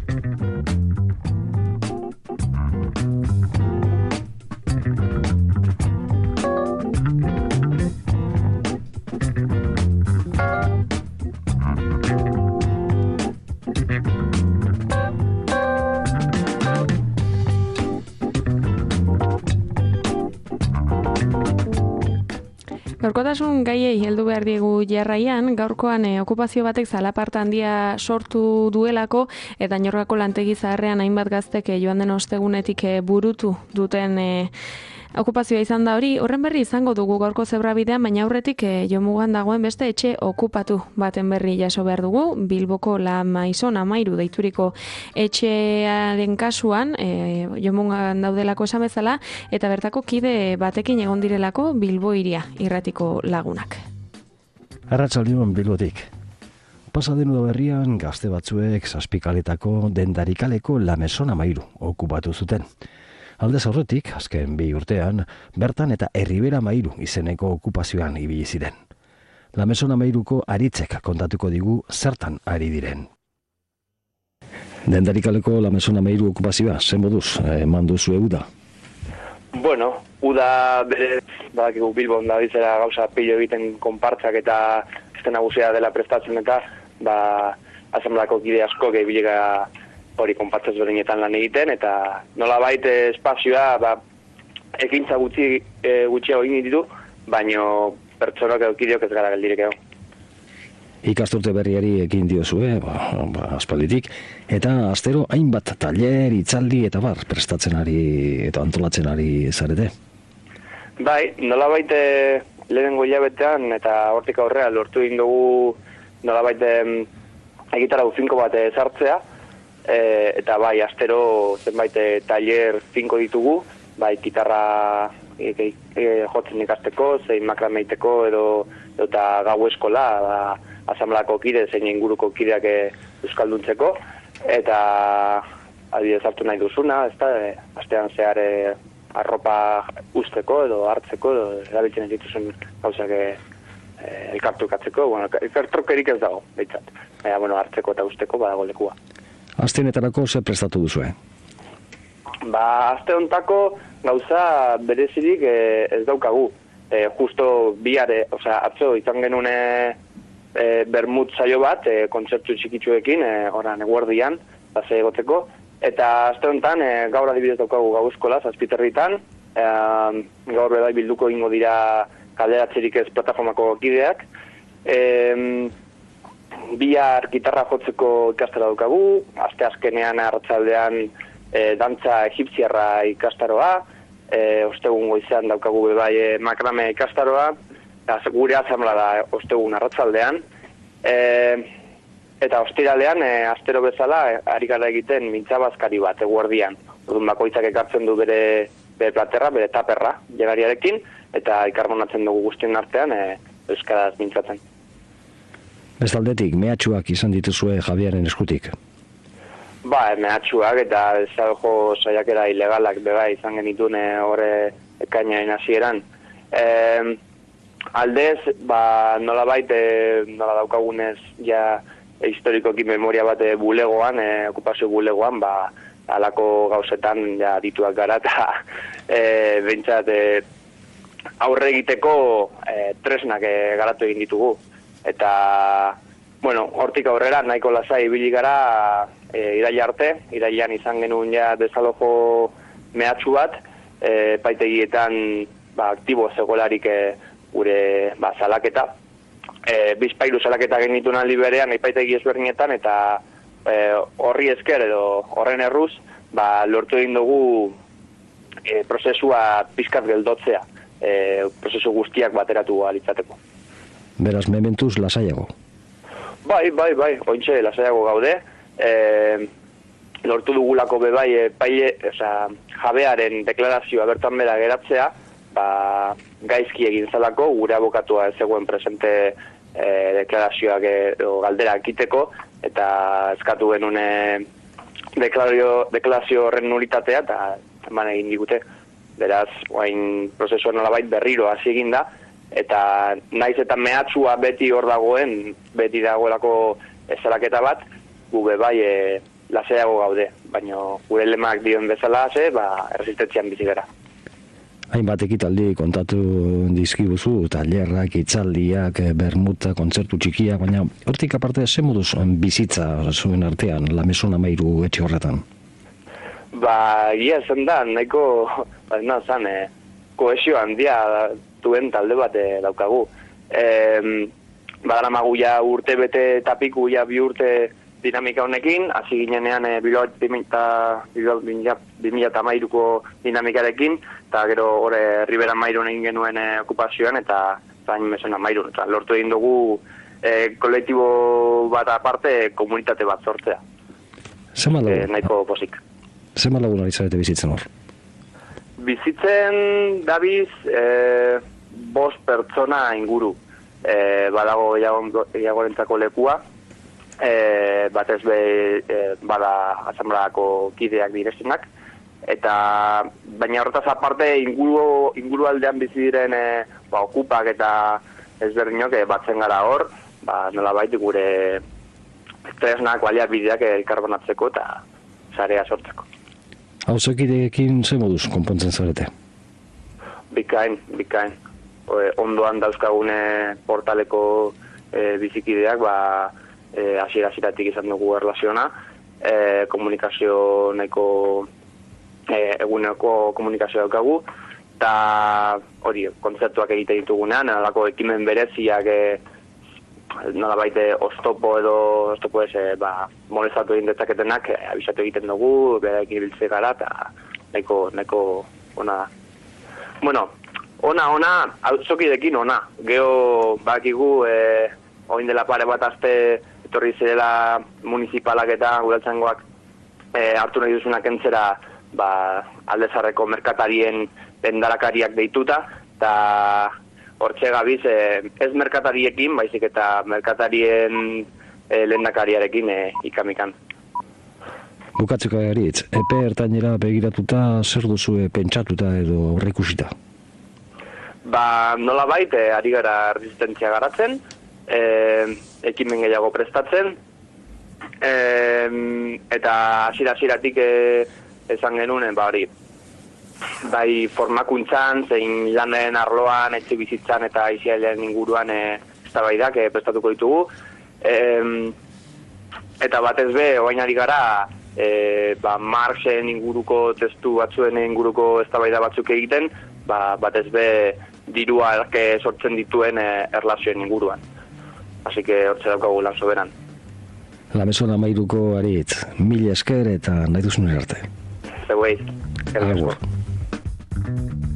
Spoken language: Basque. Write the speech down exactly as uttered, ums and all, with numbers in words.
Gaurkotasun gaiei heldu behar diegu jarraian, gaurkoan eh, okupazio batek zalaparta handia sortu duelako eta Ñorgako lantegi zaharrean hainbat gaztek eh, joan den ostegunetik eh, burutu duten eh, okupazioa izan da hori. Horren berri izango dugu gaurko zebrabidean, baina aurretik eh, jomugan dagoen beste etxe okupatu baten berri jaso behar dugu. Bilboko La Maison Amairu deituriko etxearen kasuan eh, jomugan daudelako esan bezala, eta bertako kide batekin egon direlako Bilbo hiria irratiko lagunak. Arratsaldeon Bilbotik. Pasaden udaberrian gazte batzuek Zazpikaletako Dendarikaleko La Maison Amairu okupatu zuten. Aldez aurretik, azken bi urtean, bertan eta Herribera Amairu izeneko okupazioan ibili ziren. La Maison Amairuko aritzek kontatuko digu zertan ari diren. Dendarikaleko La Maison Amairu okupazioa, zen moduz, eman duzu uda? Bueno, uda bere, badakigu Bilbon da bizera gauza pilo egiten konpartzak eta este nagusia dela prestatzen eta, ba, asamblako kide asko gehibilega hori konpartzaz berenetan lan egiten, eta nolabait espazioa ba, ekintza gutxi e, gutxiago egin ditu, baino pertsonok edo kideok ez gara geldirek edo. Ikasturte berriari ekin diozue, ba, ba, aspalditik, eta astero hainbat taller, hitzaldi eta bar prestatzen ari eta antolatzen ari zarete. Bai, nolabait lehenengo hilabetean eta hortik aurrea lortu egin dugu nolabait egitarau finko bat sartzea, E, eta bai, astero zenbait e, taller finko ditugu, bai, gitarra e, e, e, jotzen ikasteko, zein makrame egiteko edo eta gau eskola, ba, asamblako kide, zein inguruko kideak e, euskalduntzeko, eta adibidez hartu nahi duzuna, ezta, e, astean zehar e, arropa usteko edo hartzeko, edo erabiltzen ez dituzen gauzak e, e, elkartukatzeko, bueno, elkartrukerik ez dago, behitzat, e, bueno, hartzeko eta usteko badago lekua. Astenetarako zer prestatu duzue? Ba, aste hontako gauza berezirik e, ez daukagu. E, justo biare, osea, atzo izan genuen e, bermut saio bat, e, kontzertu txikitsuekin, e, oran eguerdian, base egoteko, eta aste hontan e, gaur adibidez daukagu gau eskola, Zazpiterritan, e, gaur bedai bilduko ingo dira kalderatzerik ez plataformako kideak, e, bihar gitarra jotzeko ikastara daukagu, aste azkenean arratsaldean e, dantza egipziarra ikastaroa, e, ostegun goizean daukagu bebai e, makrame ikastaroa, eta gure asamblea da ostegun arratsaldean, e, eta ostiralean e, astero bezala e, ari gara egiten mintzabazkari bat eguerdian. Orduan bakoitzak ekartzen du bere, bere platerra, bere taperra jegariarekin, eta ikarbonatzen dugu guztien artean e, euskaraz mintzatzen. Bestaldetik, mehatxuak izan dituzue Javieren eskutik? Ba, mehatxuak eta desadojo saiakera ilegalak beba izan genituen horre ekainain hasieran. E, aldez, ba, nolabait, e, nola daukagunez ja historikoki memoria bat e, bulegoan, e, okupazio bulegoan, ba, alako gauzetan ja dituak gara eta e, behintzat e, aurre egiteko e, tresnak e, garatu egin ditugu. Eta, bueno, hortik aurrera nahiko lasai ibili gara e, iraila arte, irailean izan genuen ja desalojo mehatxu bat, e, epaitegietan ba, aktibo zegolarik e, gure ba, salaketa. E, bizpairu salaketa genituen aldi berean epaitegi ezberdinetan, eta e, horri esker edo horren erruz, ba, lortu egin dugu e, prozesua pizkat geldotzea, e, prozesu guztiak bateratu alitzateko. Beraz, mementuz lasaiago? Bai, bai, bai, ointxe lasaiago gaude. E, lortu dugulako bebai, e, paile, oza, jabearen deklarazioa bertan bera geratzea, ba, gaizki egin zalako, gure abokatua ez zegoen presente e, deklarazioak edo galdera ekiteko, eta eskatu genuen deklarazio horren nulitatea, eta eman egin digute. Beraz, oain prozesua nolabait berriro hasi egin da, eta naiz eta mehatxua beti hor dagoen, beti dagoelako ezalaketa bat, gu bai e, lasaiago gaude, baina gure lemak dion bezala ze, ba, erresistentzian bizi gara. Hainbat ekitaldi kontatu dizkibuzu, tailerrak, hitzaldiak, bermuta, kontzertu txikia, baina hortik aparte ze moduz bizitza zuen artean, La Maison Amairu etxe horretan? Ba, ia zen da, nahiko, ba, no, zan, eh, kohesio handia duen talde bat eh, daukagu. E, Badara magu ja urte bete eta piku ja bi urte dinamika honekin, hasi ginenean e, bi mila hamairuko dinamikarekin, eta gero hori Ribera Mairun egin genuen e, okupazioan, eta zain Maison Amairu. Eta lortu egin dugu e, kolektibo bat aparte komunitate bat sortzea. Zema lagun? E, nahiko posik. Zema lagun ari zarete bizitzen hor? Bizitzen dabiz e, bost pertsona inguru. E, badago iagorentzako lekua, e, batez be e, bada asamblako kideak direzenak, eta baina horretaz aparte inguru, inguru aldean bizi diren e, ba, okupak eta ezberdinok e, batzen gara hor, ba, nola baita gure tresnak baliabideak elkarbanatzeko eta sarea sortzeko. Auzokideekin ze moduz konpontzen zarete? Bikain, bikain. Ondoan dauzkagune portaleko e, bizikideak, ba, e, hasiera-hasieratik izan dugu erlaziona, e, komunikazio nahiko, e, eguneko komunikazio daukagu, eta hori, kontzertuak egite ditugunean, alako ekimen bereziak, e, nola baite oztopo edo, oztopo ez, e, ba, molestatu egin dezaketenak, e, abisatu egiten dugu, beraik ibiltze gara, eta nahiko, nahiko ona da. Bueno, Ona, ona, auzokidekin ona. Geo bakigu, e, oin dela pare bat aste etorri zirela municipalak eta udaltzaingoak e, hartu nahi duzunak entzera ba, Aldezarreko merkatarien bendarakariak deituta, eta hortxe gabiz, e, ez merkatariekin, baizik eta merkatarien e, lehendakariarekin e, ikamikan. Bukatzeko agaritz, epe ertainera begiratuta zer duzue pentsatuta edo aurreikusita? Ba, nola baite, ari gara resistentzia garatzen, e, ekimen gehiago prestatzen, e, eta hasiera-hasieratik e, esan genuen, ba hori, bai formakuntzan, zein lanen arloan, etxe bizitzan eta aiziailen inguruan e, eztabaidak e, prestatuko ditugu, e, eta batez be, oain ari gara, e, ba, Marxen inguruko testu batzuen inguruko eztabaida batzuk egiten, ba, batez be, diruak sortzen dituen eh, erlazioen inguruan. Así que hortze daukagu lan soberan. La Maison Amairuko Aritz, mila esker eta nahi duzun arte. Zeuei. Agur.